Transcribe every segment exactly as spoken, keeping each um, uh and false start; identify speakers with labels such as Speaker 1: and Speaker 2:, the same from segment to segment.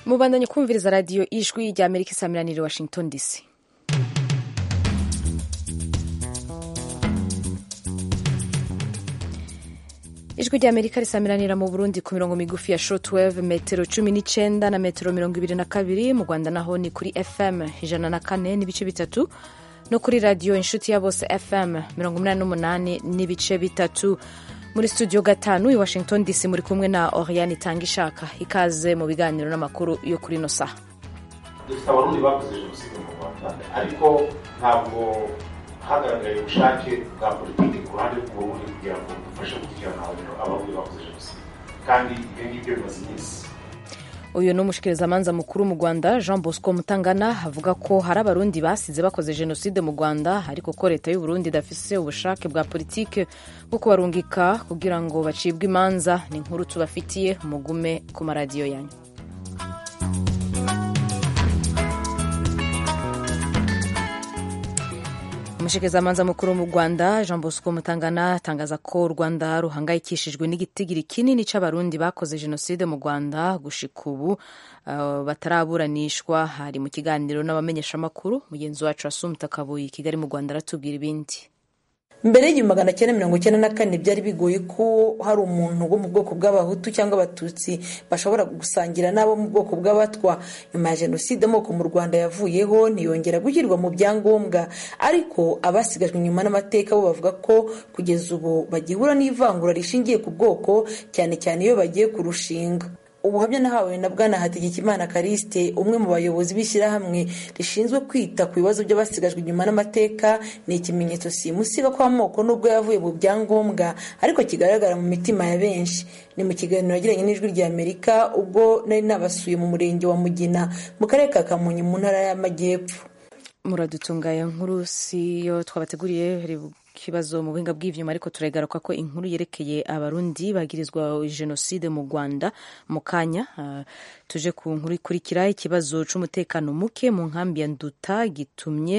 Speaker 1: Mubandanye kumviriza radio ijwi rya Amerika isamiraniye Washington D C. Ijwi rya Amerika risamiranira mu Burundi ku mirongo migufi ya shortwave metero cumi n'icenda na metero mirongo ibiri na kabiri, mu Rwanda naho ni kuri F M ijana na kane n'ibice bitatu no kuri radio inshuti ya bose F M mirongo umunani n'umunani n'ibice bitatu. Muri studio gatanu i Washington D C muri kumwe na Oriane Tangishaka. Ikaze mu biganiro n'amakuru yo kuri no saha.
Speaker 2: Dufite abarundi bakoze jenoside mu Rwanda, ariko ntabwo hagaragaye ubushake bwa politiki ku ruhande rw'uburundi kugira ngo dufashe gukurikirana abarundi bakoze jenoside, kandi ibyo ngibyo bimaze iminsi.
Speaker 1: Uyu ni umushikirizamanza mukuru mu Rwanda Jean Bosco Mutangana avuga ko hari abarundi basize bakoze jenoside mu Rwanda, ariko ko leta y'u Burundi idafise ubushake bwa politike bwo kubarungika kugira ngo bacibwe imanza. Ni inkuru tubafitiye, mugume ku maradiyo yanyu. Umushikirizamanza mukuru mu Rwanda Jean Bosco Mutangana atangaza ko u Rwanda ruhangayikishijwe n'igitigiri kinini c'abarundi bakoze jenoside mu Rwanda gushika ubu uh, bataraburanishwa. Hari mu kiganiro n'abamenyeshamakuru, mugenzi wacu Asumta Kabuyi Kigali mu Rwanda aratubwira ibindi.
Speaker 3: Mbere y'igihumbi magana cyenda mirongo icyenda na kane byari bigoye ko hari umuntu wo mu bwoko bw'abahutu cyangwa abatutsi bashobora gusangira n'abo mu bwoko bw'abatwa. Nyuma ya jenoside amoko mu Rwanda yavuyeho ntiyongera gushyirwa mu byangombwa, ariko abasigajwe inyuma n'amateka bo bavuga ko kugeza ubu bagihura n'ivangura rishingiye ku bwoko, cyane cyane iyo bagiye kurushinga. Ubuhamya nahawe na Bwana Hategekimana Kariste, umwe mu bayobozi b'ishyirahamwe rishinzwe kwita ku bibazo by'abasigajwe inyuma n'amateka, ni ikimenyetso simusiga ko amoko nubwo yavuye mu byangombwa ariko kigaragara mu mitima ya benshi. Ni mu kiganiro yagiranye n'Ijwi rya Amerika ubwo nari nabasuye mu murenge wa Mugina mu karere ka Kamonyi mu ntara y'Amajyepfo. Muradutungaye nkuru siyo twabateguriye kibazo mu buhinga bw'ivyuma, ariko turagaruka ko inkuru yerekeye abarundi bagirizwa jenoside mu Rwanda mu kanya. Uh, tuje ku nkuru ikurikira. Ikibazo c'umutekano muke mu nkambi ya Nduta gitumye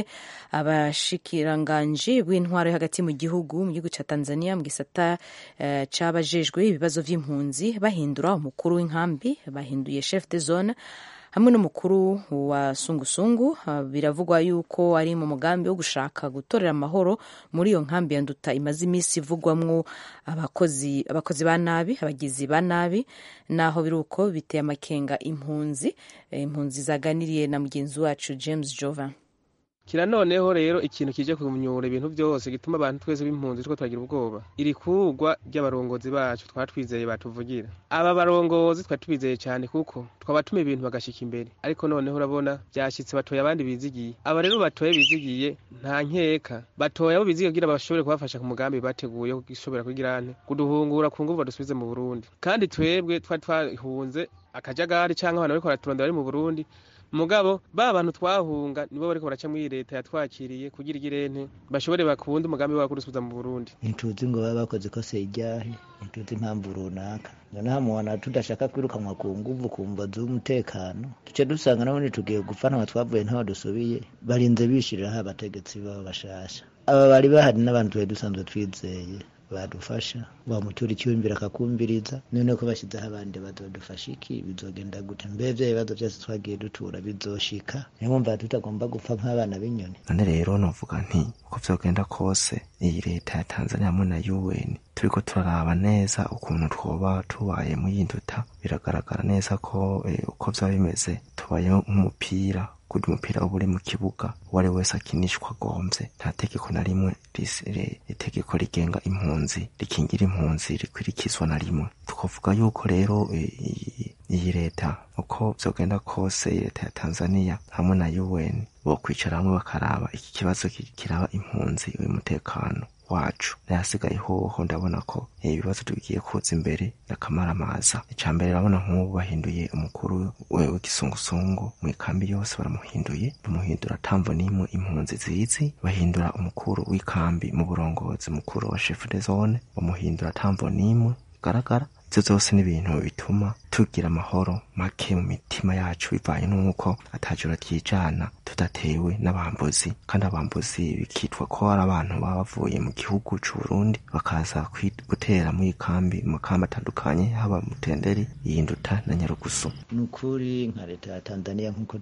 Speaker 3: abashikiranganje bw'intwaro hagati mu gihugu mu gihugu ca Tanzania mu gisata uh, cabajejwe ibibazo vy'impunzi bahindura umukuru w'inkambi, bahinduye chef de zone hamwe n'umukuru wa sungusungu. Biravugwa yuko ari mu mugambi wo gushaka gutorera amahoro muri iyo nkambi ya Nduta imaze iminsi ivugwamwo abakozi abakozi ba nabi, abagizi ba nabi. Naho biruko biteye amakenga impunzi impunzi zaganiriye na mugenzi wacu James Jovan.
Speaker 4: Kira noneho rero ikintu kije kumnyura ibintu byose gituma abantu twese b'impunzi two twagira ubwoba, iri kugwa ry'abarongozi bacu twatwizeye batuvugira. Aba barongozi twatwizeye cyane kuko twabatuma ibintu bagashika imbere, ariko noneho urabona byashitse batoye abandi bizigiye. Aba rero batoye bizigiye nta nkeka, batoye abo bizigiye kugira bashobore kubafasha ku mugambi bateguye ko gishobora kugirane kuduhungura ku nguvu badusubize mu Burundi. Kandi twebwe twa twahunze akajagari cyangwa abantu bariko baraturondera bari mu Burundi, mugabo ba bantu twahunga nibo bariko baraca muri leta yatwakiriye kugira igirente bashobore bakunda umugambi wa kurusubiza mu Burundi.
Speaker 5: Intuzi ngo baba bakoze ko se ijyahe, intuzi impamvu runaka. None mwana tudashaka kwirukanwa ku nguvu kumva z'umutekano, tuce dusanga nabone tugiye gufana twavuye ntaho dusubiye, barinze bishiriraho abategetsi babo bashasha. Aba bari bahari n'abantu twe dusanzwe twizeye badufasha, bamutura icyumvira akakumbiriza. None ko bashyizeho abandi bazodufasha iki, bizogenda gute? Mbevye ibibazo byose twagiye dutura bizoshika, niyo mpamvu tutagomba gupfa nk'abana b'inyoni.
Speaker 6: None rero novuga nti uko vyogenda kose iyi leta ya Tanzania hamwe na U N turiko turaraba neza ukuntu twoba tubaye mu Nduta. Biragaragara neza ko eh, uko vyaba bimeze tubaye nk'umupira, kudi umupira uburi mu kibuga wari wese akinishwa gomvye. Nta tegeko na rimwe itegeko rigenga impunzi rikingira impunzi rikwirikizwa na rimwe. Tukovuga yuko rero iyi leta uko vyogenda kose leta ya Tanzania hamwe na U N bo kwicara hamwe bakaraba iki kibazo kiraba impunzi y'umutekano wacu. Nasigaye hoho ndabona ko ibibazo tugiye kuza imbere y'akamaramaza. Icambere urabona nk'ubu bahinduye umukuru w'igisungusungu mu ikambi yose, baramuhinduye bamuhindura tamvo nimwe impunzi zizi, bahindura umukuru w'ikambi mu burongozi mukuru wa chef de zone bamuhindura tamvo nimwe. Garagara ivyo zose n'ibintu bituma tugira amahoro make mu mitima yacu bivanye n'uko atajura ryijana tudatewe n'abambuzi, kandi abambuzi bikitwa ko ari abantu baba bavuye mu gihugu c'u Burundi bakaza gutera muri kambi mu makambi atandukanye haba Mutenderi, Yinduta na Nyarugusu.
Speaker 5: Nukuri nka leta ya Tanzania nkuko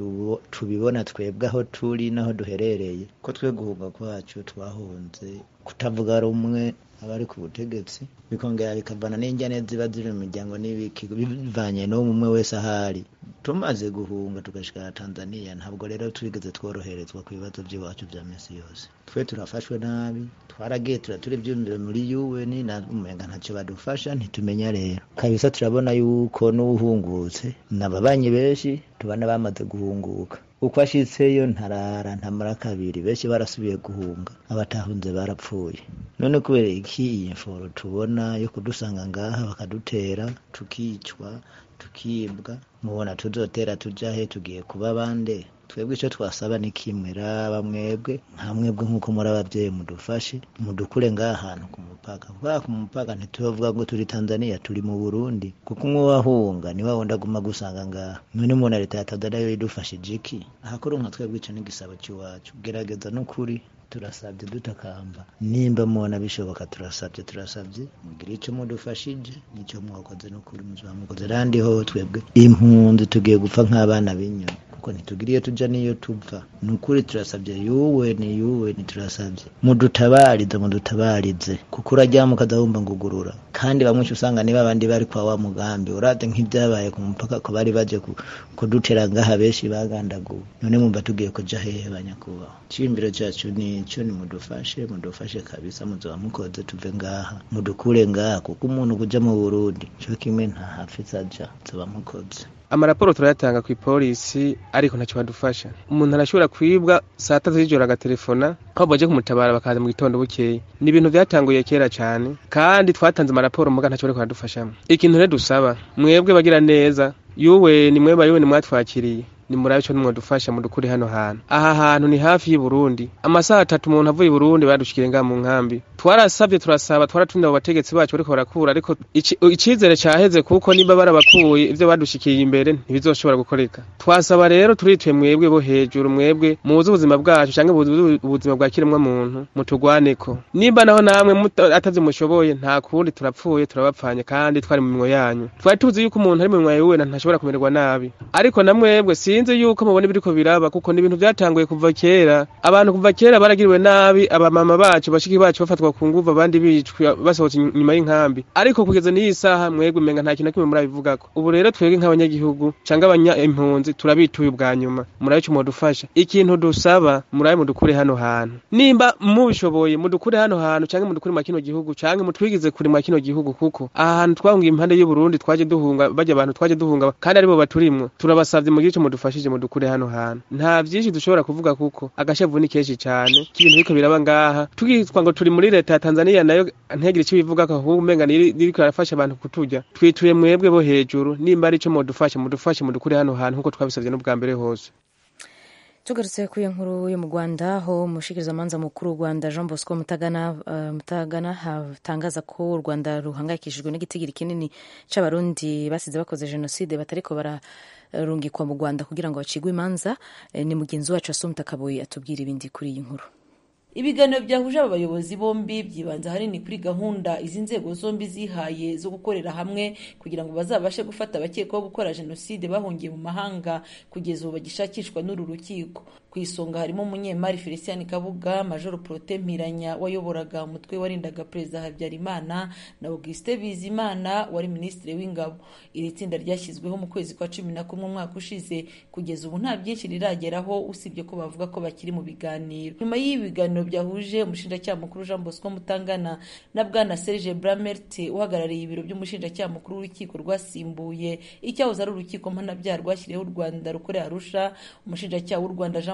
Speaker 5: tubibona twebwe aho turi naho duherereye ko twe guhunga kwacu twahunze kutavuga rumwe abari ku butegetsi bikongera bikavana n'injyane ziba ziri mu miryango n'ibiki bivanye no umwe wese ahari. Tumaze guhunga tugashika Tanzania ntabwo rero twigeze tworoherezwa ku bibazo by'iwacu bya mesi yose. Twe turafashwe nabi, twaragiye turaturi byumvira muri U N na umenga ntacyo badufasha ntitumenya rero. Kabisa turabona yuko n'uhungutse nababanyi benshi tubana bamaze guhunguka. Uko ashitseyo ntarara ntamara kabiri benshi barasubiye guhunga, abatahunze barapfuye. None kubera iki iyi mforo tubona yo kudusanga ngaha bakadutera tukicwa tukibwa, mubona tuzotera tujahe tugiye kuba bande? Twebwe icyo twasaba ni kimwe, raba mwebwe nka mwebwe nk'uko muri ababyeyi mudufashe mudukure ngaha ahantu ku mupaka. Kuba ku mupaka ntituvuga ngo turi Tanzania, turi mu Burundi, kuko umwe wahunga ni wawundi aguma gusanga ngaha. None mu leta ya Tanzania yo idufashije iki? Ahakuru nka twebwe icyo ni gisabo cy'iwacu, gerageza n'ukuri turasabye dutakamba, nimba mubona bishoboka turasabye turasabye mugira icyo mudufashije n'icyo mwakoze n'ukuri muzaba mukoze. Randi ho twebwe impunzi tugiye gupfa nk'abana b'inyoni, kuko ntitugiriye tuja niyo tupfa. Nukuri turasabye yuwe ni yuwe ni turasabye mudutabarize mudutabarize, kuko urajya mukadahumba ngugurura. Kandi bamwe usanga niba abandi bari kwa wa mugambi urate nk'ibyabaye ku mupaka ko bari baje kudutera ngaha benshi bagandaguwe. None mumba tugiye kuja hehe banyakuba? Cimbiro cyacu ni cyo ni mudufashe mudufashe kabisa, muzoba mukoze tuve ngaha mudukure ngaha, kuko umuntu kuja mu Burundi cyo kimwe nta hafisa aja zoba mukoze.
Speaker 4: Amaraporo turayatanga ku ipolisi ariko ntacyo badufasha. Umuntu arashobora kwibwa saa tatu z'ijoro agatelefona ko baje kumutabara bakaza mu gitondo bukeye. Ni ibintu byatanguye kera cyane, kandi twatanze amaraporo muga ntacyo bari kwadufashamo. Ikintu rero dusaba mwebwe bagira neza, yuwe ni mwebwe ariwe ni mwatwakiriye, ni murabe cyo nimwe dufasha mudukuri hano hantu. Aha hantu ni hafi y'u Burundi, amasaha atatu umuntu avuye i Burundi badushikire nga mu nkambi. Twarasabye turasaba twaratunda abo bategetsi bacu bariko barakura, ariko icizere cyaheze kuko niba barabakuye ivyo badushikiye imbere ntibizoshobora gukoreka. Twasaba rero turituye mwebwe bo hejuru, mwebwe muzi ubuzima bwacu canke ubuzima bwa kiremwa muntu mutugwaneko. Nimba naho namwe atazi mushoboye nta kundi turapfuye turabapfanye, kandi twari mu minwe yanyu. Twari tuzi yuko umuntu ari mu minwe yawe ntashobora kumererwa nabi, ariko namwebwe sinzi yuko mubone biriko biraba, kuko ni ibintu byatanguye kuva kera. Abantu kuva kera baragiriwe nabi, abamama bacu bashiki bacu bafatwa ku nguvu, abandi bicwa basohotse nyuma y'inkambi. Ariko kugeza n'iyi saha mwebwe menga nta kintu na kimwe murabivugako. Ubu rero twebwe nk'abanyagihugu canga abanya impunzi turabituye ubwa nyuma, murabe cyo mudufasha. Ikintu dusaba murabe mudukure hano hantu, nimba mubishoboye mudukure hano hantu canke mudukure mu kino gihugu, canke mutwigize kuri mu kino gihugu, kuko aha hantu twahungiye impande y'u Burundi twaje duhunga, baje abantu twaje duhunga kandi aribo baturimwe. Turabasavye mugice mudufashije mudukure hano hantu. Nta byinshi dushobora kuvuga kuko agashavu ni kenshi cyane k'ibintu biko biraba ngaha. Tugitwa ngo turi muri leta ya Tanzania nayo ntegire icyo bivuga ko ahubwo umenga niriko arafasha abantu kuturya. Twituye mwebwe bo hejuru, nimba ari cyo mudufashe mudufashe mudukure hano hantu nkuko twabisabye n'ubwa mbere hose.
Speaker 1: Tugarutse ku nkuru yo mu Rwanda, aho umushikirizamanza mukuru w'u Rwanda Jean Bosco Mutagana uh, Mutagana hatangaza ko u Rwanda ruhangayikishijwe n'igitigiri kinini c'abarundi basize bakoze genocide batariko bara rungikwa mu Rwanda kugira ngo bacigwe imanza. Ni mugenzi wacu Asumta Kaboyi atubwira ibindi kuri iyi nkuru.
Speaker 3: Ibiganiro byahuje aba bayobozi bombi byibanze ahanini kuri gahunda izi nzego zombi zihaye zo gukorera hamwe kugira ngo bazabashe gufata abakekwaho gukora jenoside bahungiye mu mahanga kugeza ubu bagishakishwa n'uru rukiko. Ku isonga harimo umunyemari Felician Kabuga, Major Protais Mpiranya wayoboraga umutwe warindaga Perezida Habyarimana, na Auguste Bizimana wari Minisitiri w'Ingabo. Iri tsinda ryashyizweho mu kwezi kwa cumi na kumwe umwaka ushize, kugeza ubu nta byinshi rirageraho usibye ko bavuga ko bakiri mu biganiro. Nyuma y'ibiganiro byahuje umushinjacyaha mukuru Jean Bosco Mutangana na Bwana Serge Bramert uhagarariye ibiro by'umushinjacyaha mukuru w'urukiko rwasimbuye icyahoze ari urukiko mpanabyaha rwashyiriyeho u Rwanda rukorera Arusha, umushinjacyaha w'u Rwanda Jean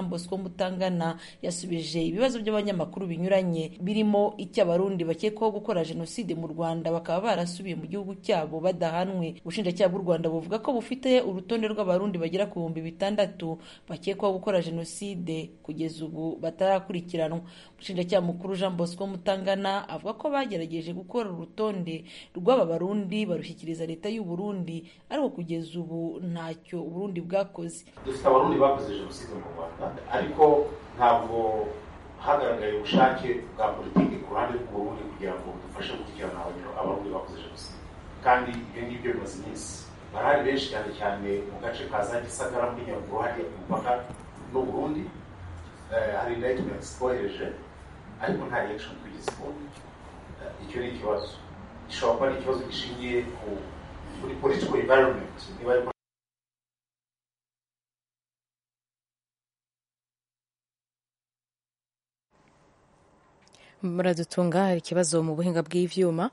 Speaker 3: Jean Bosco Mutangana yasubije ibibazo by'abanyamakuru binyuranye birimo icy'abarundi bakekwaho gukora jenoside mu Rwanda bakaba barasubiye mu gihugu cyabo badahanwe. Ubushinjacyaha bw'u Rwanda buvuga ko bufite urutonde rw'abarundi bagera ku bihumbi bitandatu bakekwaho gukora jenoside kugeza ubu batarakurikiranwa. Umushinjacyaha mukuru Jean Bosco Mutangana avuga ko bagerageje gukora urutonde rw'aba barundi barushyikiriza leta y'u Burundi ariko kugeza ubu ntacyo Burundi bwakoze.
Speaker 2: Dufite abarundi bakoze jenoside mu Rwanda ariko ntabwo hagaragaye ubushake bwa politiki ku ruhande rw'Uburundi kugira ngo dufashe gukurikirana abarundi bakoze jenoside, kandi ibyo ngibyo bimaze iminsi. Barahari benshi cyane cyane mu gace ka za Gisagara muri Nyaruguru hariya ku mupaka n'u Burundi. Hari indictments twohereje ariko nta reaction twigeze kubona. Icyo ni ikibazo gishobora kuba ari ikibazo gishingiye kuri political environment. Niba
Speaker 1: muradutunga hari ikibazo mu buhinga bw'ivyuma.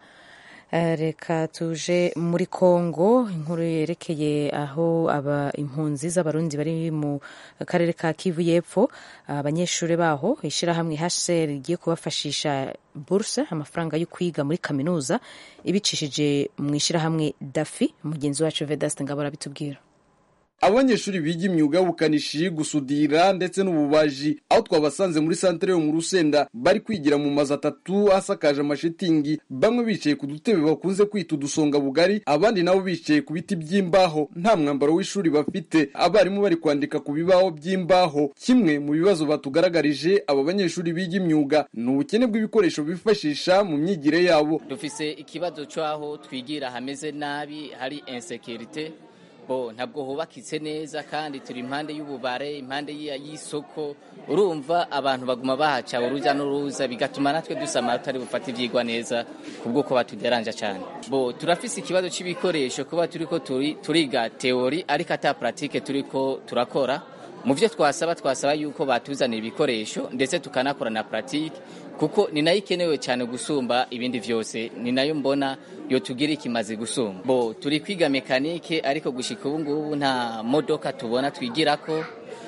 Speaker 1: Reka tuje muri Kongo, inkuru yerekeye aho aba impunzi z'abarundi bari mu karere ka Kivu y'Epfo, abanyeshuri baho ishirahamwe H C R rigiye kubafashisha burse amafaranga yo kwiga muri kaminuza ibicishije mu ishirahamwe Dafi. Mugenzi wacu Vedaste Ngabora bitubwira.
Speaker 7: Abanyeshuri biga imyuga y'ubukanishi, gusudira ndetse n'ububaji aho twabasanze muri santere yo mu Rusenda bari kwigira mu mazu atatu asakaje amashitingi, bamwe bicaye ku dutebe bakunze kwita udusonga bugari, abandi nabo bicaye ku biti by'imbaho nta mwambaro w'ishuri bafite. Abarimu bari kwandika ku bibaho by'imbaho. Kimwe mu bibazo batugaragarije aba banyeshuri biga imyuga ni ubukene bw'ibikoresho bifashisha mu myigire yabo.
Speaker 8: Dufise ikibazo cyaho twigira hameze nabi, hari insécurité. Bo ntabwo hubakitse neza kandi turi impande y'ububare, impande y'isoko. Urumva abantu baguma bahaca uruja n'uruza bigatuma natwe dusama atari bufata ivyigwa neza kubwo ko batuderanja cyane. Bo turafise ikibazo c'ibikoresho kuba turiko turi turiga theory ariko ata pratique turiko turakora. Mu byo twasaba twasaba yuko batuzanira ibikoresho ndetse tukanakora na pratique kuko ni nayo ikenewe cyane gusumba ibindi vyose, ni nayo mbona yo tugira ikimaze gusumba. Bo turi kwiga mekanike ariko gushika ubu ngubu nta modoka tubona twigirako,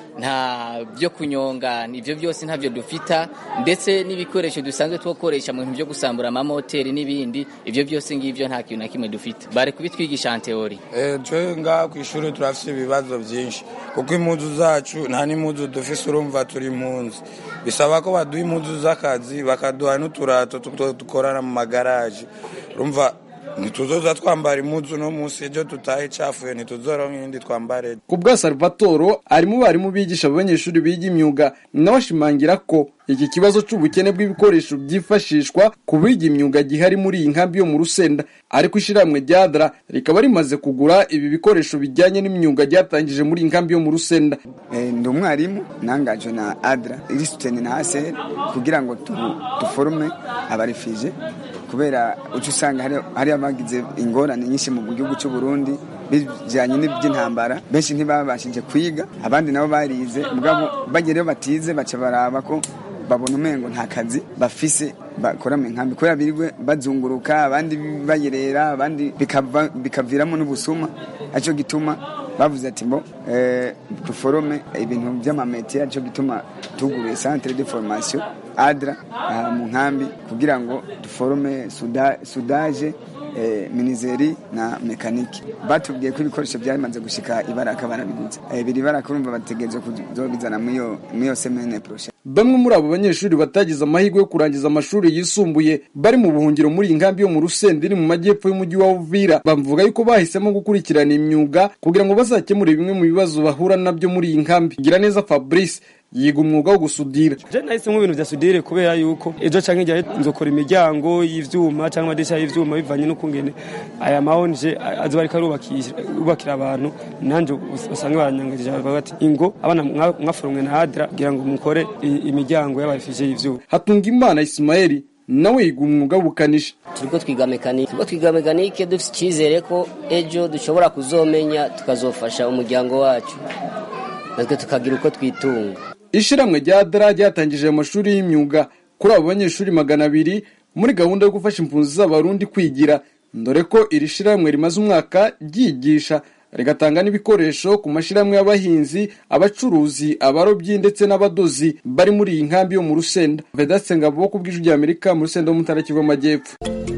Speaker 8: nta byo kunyonga, ivyo byose ntavyo dufita, ndetse n'ibikoresho dusanzwe twokoresha mu bintu byo gusambura ama moteri n'ibindi, ivyo byose ngivyo nta kintu na kimwe dufita. Bare kubitwigisha en theory.
Speaker 9: Eh twe nga ku ishuri turafite ibibazo byinshi kuko impuzu zacu nta n'impuzu dufise, urumva turi impunzi. Bisaba ko baduha impuzu z'akazi bakaduha n'uturato dukorana mu magaraje. Urumva nituzoza twambara impuzu no munsi ejo tutahe cafuye nituzora nk'indi twambare.
Speaker 7: Kubwa Salvatore ari mu barimu bigisha abanyeshuri biga imyuga, nawashimangira ko iki kibazo c'ubukene bw'ibikoresho byifashishwa kubiga imyuga gihari muri iyi nkambi yo mu Rusenda, ariko ishiramwe ryadra rikaba rimaze kugura ibi bikoresho bijyanye n'imyuga ryatangije muri iyi nkambi yo mu Rusenda.
Speaker 10: Eh ndi umwarimu nangaje na Adra irisutene na H C R kugira ngo tuforme abarifije, kubera ucu usanga hari hari abagize ingorane nyinshi mu gihugu cy'u Burundi bijanye n'iby'intambara, benshi ntibabashije kwiga, abandi nabo barize mugabo bagereyo batize baca baraba ko babona umengo nta kazi bafise bakora mu nkambi kubera birirwe bazunguruka, abandi bayerera, abandi bikava bikaviramo n'ubusuma. Aco gituma bavuze ati bo eh duforome ibintu by'amametier, aco gituma tugure centre de formation Adra mu nkambi kugira ngo duforome sudage eh minizeri na mekaniki. Batubwiye ko ibikoresho byarimanze gushika Ibaraka barabiguze. Eh biri Ibaraka urumva bategereje kuzobizana mu yo mu yo semaine prochaine.
Speaker 7: Bamwe muri abo banyeshuri batagize amahirwe yo kurangiza amashuri yisumbuye bari mu buhungiro muri inkambi yo mu Rusenda iri mu majyepfo y'umujyi wa Uvira, bavuga yuko bahisemo gukurikirana imyuga kugira ngo bazakemure bimwe mu bibazo bahura nabyo muri iyi nkambi. Gira neza Fabrice yiga umwuga wo gusudira.
Speaker 11: Je nahise mu bintu bya sudire kubera yuko ejo canke igihe nzokora imiryango y'ivyuma cyangwa amadisha y'ivyuma bivanye no kungene aya mahonje azobari karubakisha ubakira abantu, nanje usanga baranyangije bati ingo abana mwaforomwe na Adra kugira ngo mukore imiryango y'abafije y'ivyuma.
Speaker 7: Hatunga Imana Ismaeli nawe yiga umwuga w'ubukanishi.
Speaker 12: Turiko twiga mekanike, turiko twiga mekanike dufite cyizere ko ejo dushobora kuzomenya tukazofasha umuryango wacu natwe tukagira uko twitunga.
Speaker 7: Ishiramwe rya Adra ryatangije amashuri y'imyuga kuri abo banyeshuri magana abiri muri gahunda yo gufasha impunzi z'abarundi kwigira, ndore ko iri shiramwe rimaze umwaka ryigisha rigatanga n'ibikoresho ku mashirahamwe y'abahinzi, abacuruzi, abarobyi ndetse n'abadozi bari muri iyi nkambi yo mu Rusenda. Vedaste Ngabo ku bw'ijwi ry'Amerika mu Rusenda mu ntara Kivu y'Amajyepfo.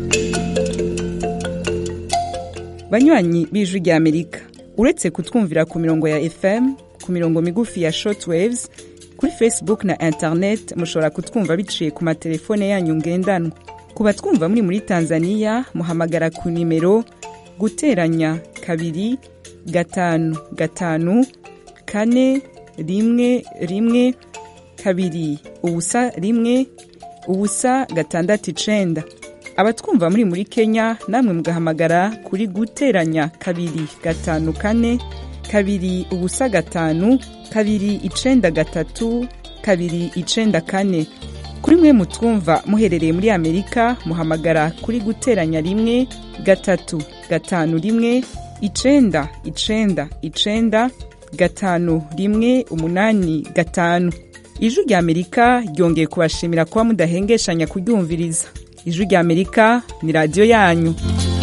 Speaker 13: Banywanyi b'ijwi ry'Amerika, uretse kutwumvira ku mirongo ya F M, ku mirongo migufi ya shortwaves, kuri Facebook na internet mushobora kutwumva biciye ku matelefone yanyu ngendanwa. Ku batwumva muri muri Tanzania muhamagara ku nimero guteranya kabiri gatanu gatanu kane rimwe rimwe kabiri ubusa rimwe ubusa gatandatu icenda. Abatwumva muri muri Kenya namwe mugahamagara kuri guteranya kabiri gatanu kane kabiri ubusa gatanu kabiri icenda gatatu kabiri icenda kane. Kuri mwe mutwumva muherereye muri Amerika muhamagara kuri guteranya rimwe gatatu gatanu rimwe icenda icenda icenda gatanu rimwe umunani gatanu. Ijwi ry'Amerika ryongeye kubashimira kuba mudahengeshanya kuryumviriza. Ijwi ry'Amerika ni radio yanyu.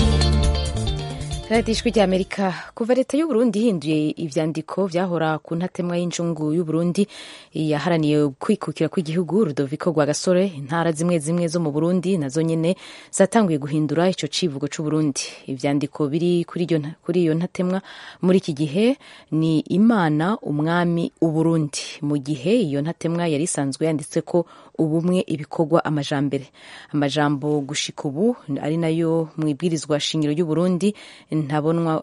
Speaker 1: Radio Ijwi ry'Amerika. Kuva leta y'u Burundi hinduye ivyandiko vyahora ku ntatemwa y'injungu y'u Burundi yaharaniye kwikukira kw'igihugu Rudoviko Rwagasore, intara zimwe zimwe zo mu Burundi nazo nyene zatanguye guhindura ico civugo c'u Burundi. Ivyandiko biri kuri iyo kuri iyo ntatemwa muri iki gihe ni Imana umwami u Burundi, mu gihe iyo ntatemwa yari isanzwe yanditse ko ubumwe ibikorwa amajambere. Amajambo gushika ubu ari nayo mwibwirizwa shingiro y'u Burundi ntabonwa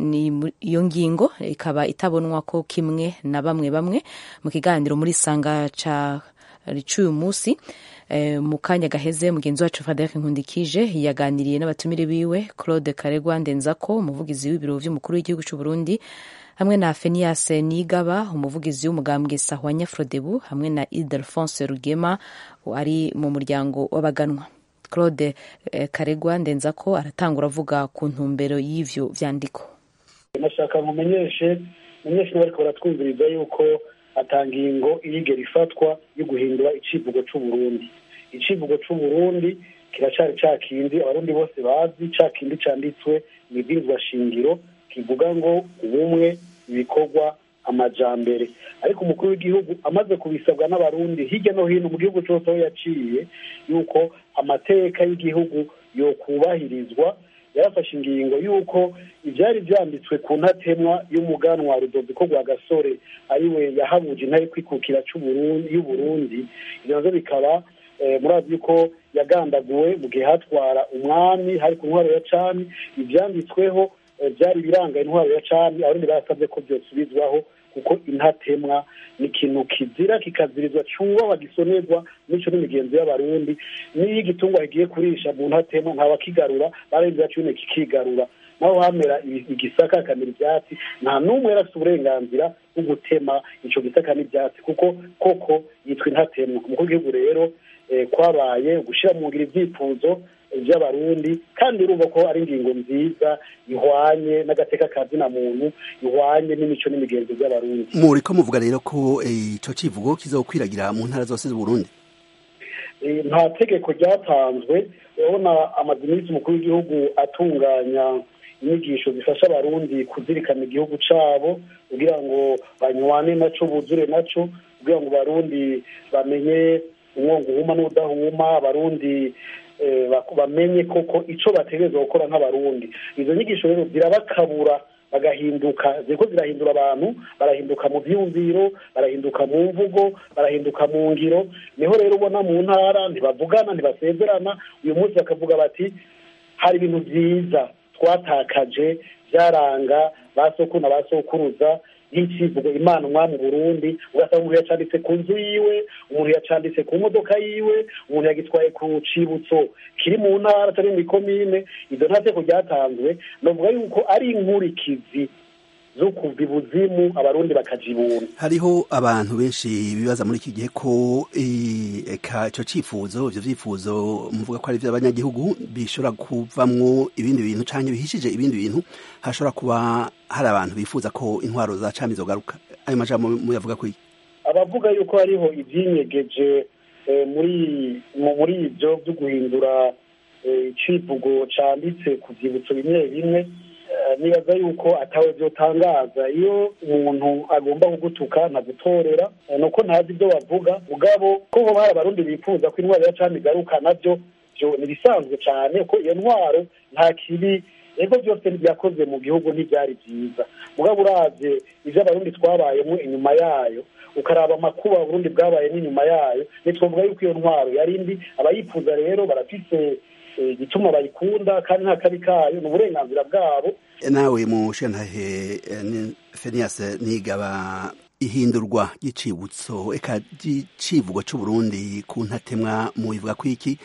Speaker 1: ni iyo ngingo ikaba itabonwa ko kimwe na bamwe bamwe. Mu kiganiro muri sanga ca ricuye umunsi e, mu kanya gaheze mugenzi wacu Frederic Nkundikije yaganiriye n'abatumire biwe Claude Karegwa Ndenzako, umuvugizi w'ibiro vy'umukuru w'igihugu c'u Burundi, hamwe na Fenias Nigaba, umuvugizi w'umugambwe Sahwanya Frodebu, hamwe na Ildefonse Rugema ari mu muryango w'abaganwa. Claude eh, Karegwa Ndenzako aratangura avuga ku ntumbero y'ivyo vyandiko.
Speaker 14: Nashaka nkumenyeshe menyeshe bariko baratwumviriza yuko atangingo irigera ifatwa yo guhindura icivugo c'u Burundi. Icivugo c'u Burundi kiracari cakindi abarundi bose bazi, cakindi canditswe mu ibwirizwa shingiro kivuga ngo ubumwe ibikorwa amajambere. Ariko umukuru w'igihugu amaze kubisabwa n'abarundi hirya no hino mu gihugu cyose aho yaciye yuko amateka y'igihugu yo kubahirizwa, yarafashe ingingo yuko ivyari vyanditswe ku ntatemwa y'umuganwa Rudoviko Rwagasore ariwe yahabuje intare kwikukira c'u Burundi y'u Burundi, ivyo bikaba eh, murazi yuko yagandaguwe mu gihe hatwara umwami hari ku ntwaro ya cami. Ivyanditsweho byari biranga intwaro ya cami, abarundi basabye ko byosubizwaho kuko intatemwa ni ikintu kizira kikazirizwa cyubahwa gisonerwa n'icyo n'imigenzo y'abarundi. N'iyo igitungwa kigiye kurisha mu ntatemwa ntawakigarura, barenze cumi kikigarura. Naho hamera igisaka kamera ibyatsi, nta n'umwe yarafite uburenganzira bwo gutema ico gisaka n'ibyatsi kuko koko yitwa intatemwa. Umukuru w'igihugu rero eh, kwabaye gushira mu ngira ivyifuzo by'abarundi, kandi urumva ko ari ingingo nziza ihwanye n'agateka kazina muntu, ihwanye n'imico n'imigenzo by'abarundi.
Speaker 15: Muri ko muvuga rero ko ico eh, civugo kizokwiragira mu ntara zose z'u Burundi?
Speaker 14: Eh, nta tegeko ryatanzwe. Urabona amadimisi umukuru w'igihugu atunganya inyigisho zifasha abarundi kuzirikana igihugu cabo kugira ngo banywane naco buzure naco, kugira ngo barundi bamenye umwongo uhuma n'udahuma, abarundi eh, bamenye koko ico bategerezwa gukora nk'abarundi. Izo nyigisho rero zirabakabura bagahinduka, ziko zirahindura abantu, barahinduka mu vyumviro, barahinduka mu mvugo, barahinduka mu ngiro. Niho rero ubona mu ntara ntibavugana ntibasezerana, uyu munsi bakavuga bati hari ibintu vyiza twatakaje byaranga basoko na basokuruza nk'ikivugo Imana umwami Burundi. Ugasanga umuntu yacanditse ku nzu yiwe, umuntu yacanditse ku modoka yiwe, umuntu yagitwaye ku cibutso kiri mu ntara atari mu komine. Izo ntateko ryatanzwe novuga yuko ari inkurikizi zo kuva ibuzimu abarundi bakajibuna.
Speaker 15: Hariho abantu benshi bibaza muri iki gihe ko eka ico cifuzo ivyo vyifuzo muvuga ko ari vy'abanyagihugu bishobora kuvamwo ibindi bintu canke bihishije ibindi bintu, hashobora kuba hari abantu bifuza ko intwaro za cami zogaruka. Ayo majambo muyavuga ko iki?
Speaker 14: Abavuga yuko hariho ivyinyegeje eh, muri muri ivyo byo guhindura icivugo eh, canditse ku vyibutso bimwe bimwe, nibaza yuko atawe byotangaza iyo umuntu agomba kugutuka ntagutorera nuko ntazi ibyo bavuga mugabo ko hoba hari abarundi bifuza ko intwaro ya cami igaruka nabyo byo nibisanzwe cyane ko iyo ntwaro nta kibi ego byose byakoze mu gihugu ntibyari byiza mugabo uravye ivyo abarundi twabayemo inyuma yayo ukaraba amakuba Burundi bwabayemo inyuma yayo nitwovuga yuko iyo ntwaro yari mbi abayifuza rero barafise igituma bayikunda kandi nta kabi kayo ni uburenganzira bwabo.
Speaker 15: Nawe mu shantahe Phineas Nigaba ihindurwa y'icibutso eka civugo c'u Burundi ku ntatemwa mu ivuga ko iki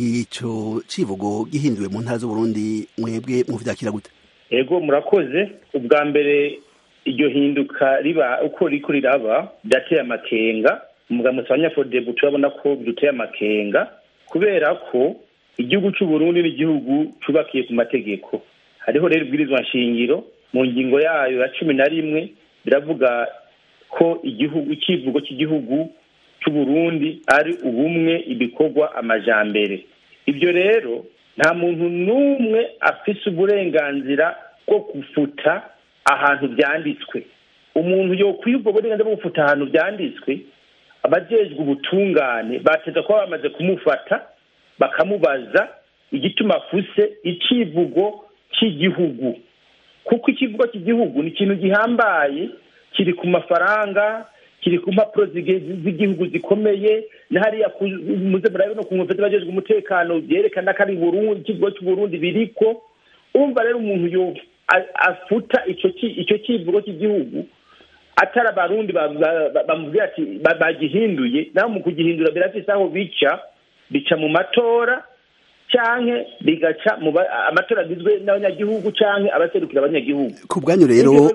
Speaker 15: ico civugo gihinduwe mu ntara z'u Burundi mwebwe mu vyakira gute?
Speaker 16: Ego murakoze ubwa mbere iryo hinduka riba uko riko riraba byateye amakenga umugambo w'abanyafrodebu turabona ko biduteye amakenga kubera ko igihugu cy'u Burundi ni igihugu cyubakiye ku mategeko hariho rero ibwirizwa nshingiro mu ngingo yayo ya cumi na rimwe biravuga ko igihugu ikivugo cy'igihugu cy'u Burundi ari ubumwe ibikorwa amajambere ibyo rero nta muntu n'umwe afise uburenganzira bwo gufuta ahantu byanditswe umuntu yo kwibwo burenganzira bwo gufuta ahantu byanditswe abajejwe ubutungane bateza ko bamaze kumufata bakamubaza igituma afuse icivugo cy'igihugu kuko ikivugo cy'igihugu ni ikintu gihambaye kiri ku mafaranga kiri ku mpapuro z'igihugu zikomeye n'ahariya muze murabe no ku nkombe bajejwe umutekano byerekana ko ari Burundi ikivugo cy'u Burundi biriko umva rero umuntu yo afuta ico ico kivugo cy'igihugu atara barundi bamubwira ati bagihinduye naho mu kugihindura birafise aho bica bica mu matora canke bigaca mu amatora agizwe n'abanyagihugu canke abaserukira abanyagihugu
Speaker 15: ku bwanyu rero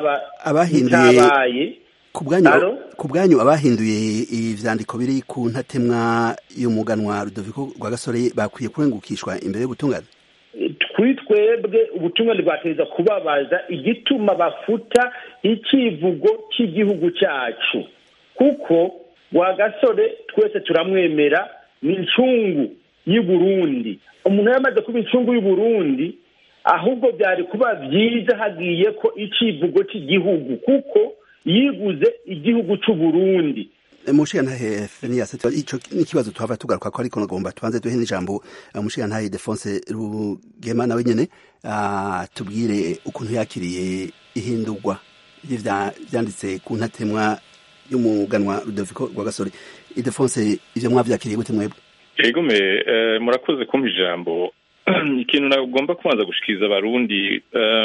Speaker 15: abahinduye ku bwanyu ku bwanyu abahinduye ivyandiko biri ku ntatemwa y'umuganwa Rudoviko Rwagasore bakwiye kurengukishwa imbere y'ubutungane
Speaker 16: kuri twebwe ubutungane bwatereza kubabaza igituma bafuta ikivugo cy'igihugu cyacu kuko Rwagasore twese turamwemera ni incungu y'u Burundi umuntu yamaze kuba incungu y'u Burundi ahubwo byari kuba byiza hagiye ko ikivugo cy'igihugu kuko yiguze igihugu cy'u Burundi
Speaker 15: Mushiyantahe Phineas ico n'ikibazo tuhava tugaruka ko ariko nagomba tubanze duhe n'ijambo Mushiyantahe Defonse Rugema nawe nyene tubwire ukuntu yakiriye ihindurwa byanditse ku ntatemwa y'umuganwa Rudoviko Rwagasore Defonse ivyo mwavyakiriye gute mwebwe?
Speaker 17: Ego me murakoze kumpa ijambo ikintu nagomba kubanza gushikiriza abarundi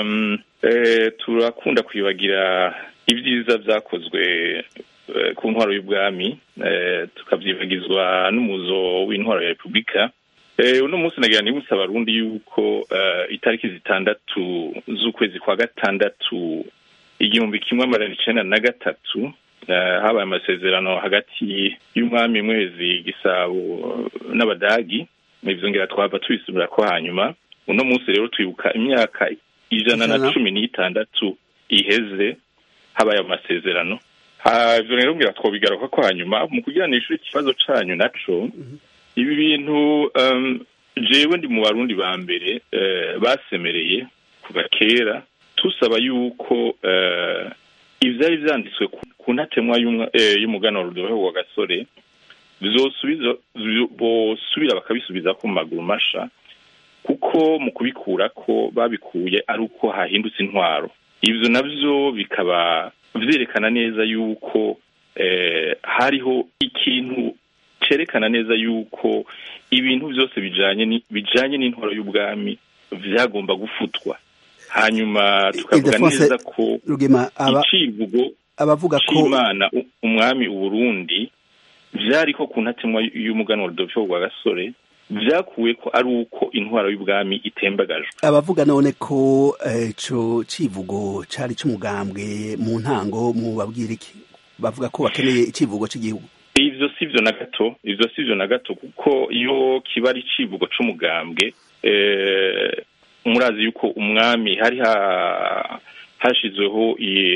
Speaker 17: turakunda kwibagira ibyiza byakozwe ku ntwaro y'ubwami tukabyibagizwa n'umuzo w'intwaro ya Repubulika uno munsi nagira nibutsa abarundi yuko itariki zitandatu z'ukwezi kwa gatandatu igihumbi kimwe amajana icenda na gatatu habaye amasezerano hagati y'umwami Mwezi Gisabo n'Abadagi ivyo ngira twava twisubira ko hanyuma uno munsi rero twibuka imyaka ijana na cumi n'itandatu iheze habaye amasezerano ivyo rero ngira twobigaruka ko hanyuma mu kugiranishura ikibazo canyu naco ibi bintu jewe ndi mu barundi ba mbere basemereye kuva kera tusaba yuko ivyari vyanditswe ku ntatemwa y'umuganwa Rudoviko Rwagasore bizosubiza bosubira bakabisubiza ku maguru masha kuko mu kubikura ko babikuye ari uko hahindutse intwaro ivyo navyo bikaba vyerekana neza yuko hariho ikintu cerekana neza yuko ibintu byose bijanye bijanye n'intwaro y'ubwami vyagomba gufutwa hanyuma tukavuga neza ko icivugo
Speaker 15: abavuga ko
Speaker 17: Imana umwami u Burundi vyariko ku ntatemwa y'umuganwa Rudoviko Rwagasore vyakuwe ko ari uko intwaro y'ubwami itembagajwe
Speaker 15: abavuga none ko ico civugo cari c'umugambwe mu ntango mu babwira iki bavuga ko bakeneye icivugo cy'igihugu
Speaker 17: ivyo sivyo na gato ivyo sivyo na gato kuko iyo kiba ari icivugo c'umugambwe murazi yuko umwami hari hashyizweho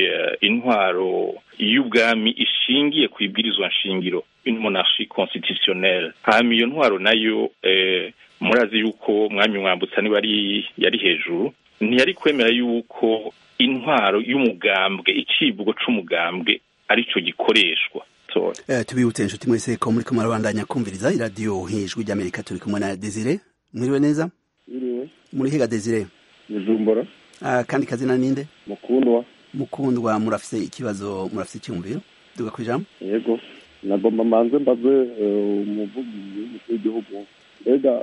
Speaker 17: intwaro y'ubwami ishingiye ku ibwirizwa nshingiro une monarchie constitutionnelle. hama iyo ntwaro nayo murazi yuko mwami Mwambutsa niba yari hejuru, ntiyari kwemera yuko intwaro y'umugambwe, icivugo c'umugambwe arico gikoreshwa.
Speaker 15: tubibutse inshuti mwese ko muri kumwe murabandanya kumviriza iradiyo Ijwi ry'Amerika. turi kumwe na Desire. Mwiriwe neza?
Speaker 18: Mwiriwe.
Speaker 15: Muri higa Desire?
Speaker 18: Bujumbura.
Speaker 15: Ah, kandi kazina ninde?
Speaker 18: Mukundwa.
Speaker 15: Mukundwa, murafise ikibazo, murafise icyumviro? Duga kwijambo.
Speaker 18: Yego. Nagomba manze mbaze umuvugizi w'igihugu. Ega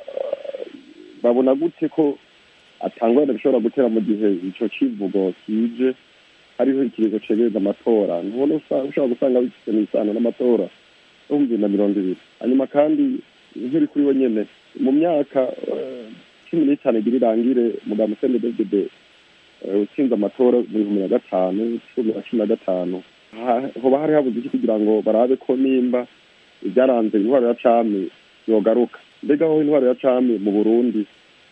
Speaker 18: babona gute ko atangwa bishobora gutera mu gihe ico kivugo kije hariho ikirizo cegereza amatora? Ntubona ushobora gusanga bifite n'isano n'amatora yo mu bibiri na mirongo ibiri. Hanyuma kandi nk'iri kuri we nyene mu myaka cumi n'itanu igira irangire mugambo C N D D F utsinze amatora mu bihumbi na gatanu cumi na cumi na gatanu hoba hari habuze iki kugira ngo barabe ko nimba ibyaranze intwaro ya cami yogaruka? Mbega aho intwaro ya cami mu Burundi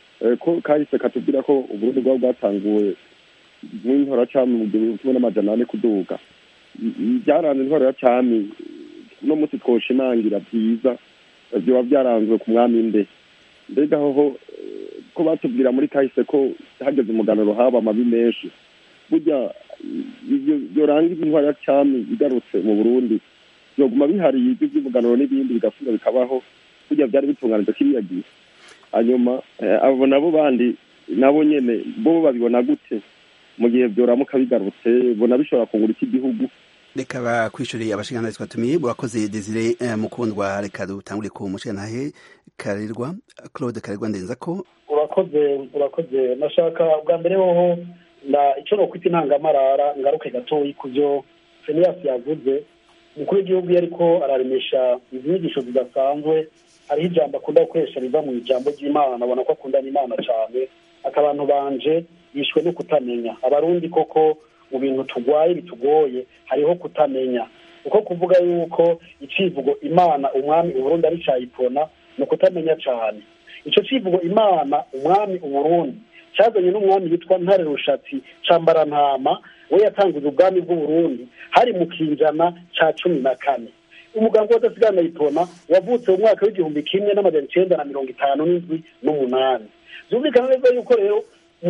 Speaker 18: ko kahise katubwira ko Uburundi bwaba bwatanguwe mu intwaro ya cami mu gihumbi kimwe n'amajana ane kuduga, byaranze intwaro ya cami no musi twoshimangira byiza byoba byaranzwe ku mwami nde? Mbega aho ko batubwira muri kahise ko hageze umuganuro haba amabi menshi, burya yorangiza intwaro ya cami igarutse mu Burundi byoguma bihariye ibyo by'umuganuro n'ibindi bigasubira bikabaho, burya byari bitunganije kiriya gihe. Hanyuma abo nabo bandi nabo nyene bo babibona gute mu gihe byoramuka bigarutse? Bona bishobora kungura iki gihugu?
Speaker 15: Reka bakwishuriye abashingana twatumiye. Burakoze Desire Mukundwa. Reka dutangure ku mushanahe Karerwa, Claude Karerwa Ndenzako.
Speaker 14: Urakoze urakoze nashaka bwa mbere hoho na ico no kwita intangamarara ngaruke gatoyi kuvyo Phineas yavuze. Umukuru w'igihugu yariko araremesha inyigisho zidasanzwe, hari ijambo akunda gukoresha riva mu ijambo ry'Imana, abona ko akunda n'Imana cyane. Akabantu banje yishwe no kutamenya. Abarundi koko mu bintu tugwaye bitugoye hariho kutamenya, uko kuvuga yuko icivugo Imana umwami Uburundi ari cayipona no kutamenya cyane. Ico civugo Imana umwami Uburundi cyazanye n'umwami yitwa Ntare Rushatsi Cambarantama, we yatanguze ubwami bw'Uburundi hari mu kinjana ca cumi na kane. Umugambi w'adasigana yipona wavutse mu mwaka w'igihumbi kimwe n'amajana icenda na mirongo itanu n'indwi n'umunani. Zumvikana neza yuko rero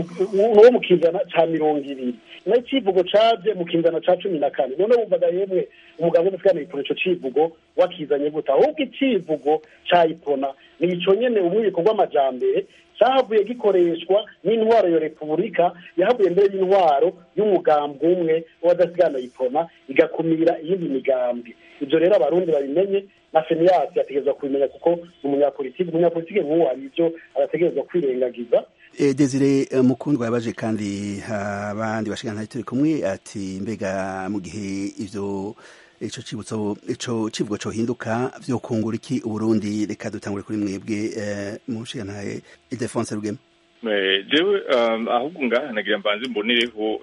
Speaker 14: uwo mu kinjana ca mirongo ibiri na icivugo caje mu kinjana ca cumi na kane. None wumvaga yemwe umugambi w'adasigana yipona ico civugo wakizanye gute? Ahubwo icivugo ca yipona ni ico nyene umwiko rw'amajambere cyahavuye gikoreshwa n'intwaro ya Repubulika, yahavuye mbere y'intwaro y'umugambi umwe w'adasigana yipona igakumira iyindi migambi. Ibyo rero abarundi babimenye, na Phineas yategerezwa kubimenya kuko umunyapolitiki umunyapolitiki nk'uwo hari ibyo arategerezwa kwirengagiza.
Speaker 15: E, Desire Mukundwa yabaje kandi abandi bashikana turi kumwe ati mbega mu gihe ivyo ico cibutso ico civugo co hinduka vyo kungura iki Uburundi? Reka dutangure kuri mwebwe mu nshingano Ildefonse Rugema.
Speaker 17: Eh jewe ahubwo ngaha nagira mbanze mbonereho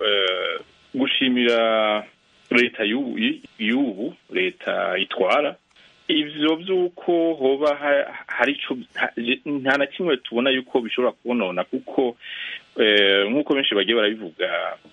Speaker 17: gushimira leta y'ubu leta itwara ivyo vyuko hoba hari ico nta na kimwe tubona yuko bishobora kubonona, kuko nk'uko benshi bagiye barabivuga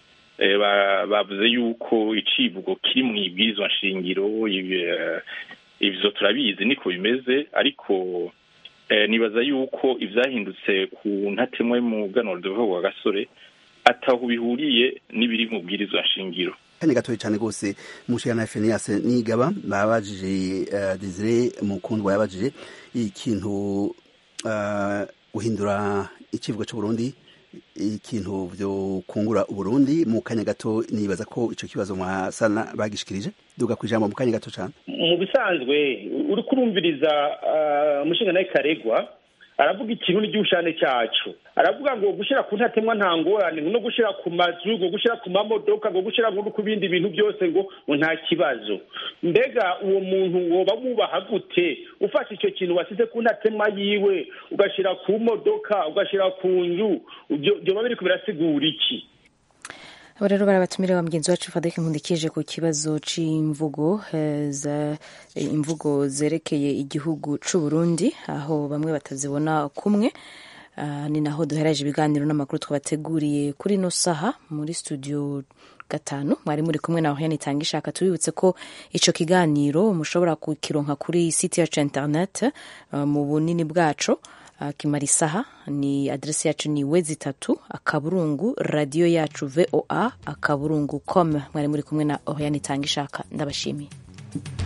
Speaker 17: bavuze yuko icivugo kiri mu ibwirizwa nshingiro. Ivyo turabizi niko bimeze, ariko nibaza yuko ivyahindutse ku ntatemwa y'umuganuro wa Gasore ataho bihuriye n'ibiri mu bwirizwa nshingiro.
Speaker 15: Kanya gatoyi cyane gose mushira na Phineas Nigaba babajije uh, Desire Mukundwa yabajije ikintu uh, uhindura ikivugo cyo Burundi, ikintu vyo kungura Uburundi. Mu kanya gato nibaza ko ico kibazo mwasana bagishikirije. Duga kwijambo mu kanya gato cyane.
Speaker 16: Mu bisanzwe uri kurumviriza uh, mushinga naye Karegwa aravuga ikintu n'igihushane cyacu, aravuga ngo gushira ku ntatemwa nta ngorane, no gushira ku mazu, ngo gushira ku mamodoka, ngo gushira ngo ku bindi bintu byose ngo nta kibazo. Mbega uwo muntu woba mubaha gute ufashe icyo kintu wasize ku ntatemwa yiwe ugashira ku modoka, ugashira ku nzu? Byo babiri kubirasigura iki?
Speaker 1: Abo rero barabatumire wa mugenzi wacu Fadeke Nkundikije ku kibazo c'imvugo za imvugo zerekeye igihugu c'u Burundi, aho bamwe batazibona kumwe. Uh, ni naho duhereje ibiganiro n'amakuru twabateguriye kuri no saha muri studio gatanu. Mwari muri kumwe na Oriane Itangishaka. Tubibutse ko ico kiganiro mushobora kukironka kuri site yacu internet uh, mu bunini bwacu uh, kimara isaha. Ni adresi yacu ni wezi tatu akaburungu radio yacu voa akaburungu com. Mwari muri kumwe na Oriane Itangishaka. Ndabashimiye.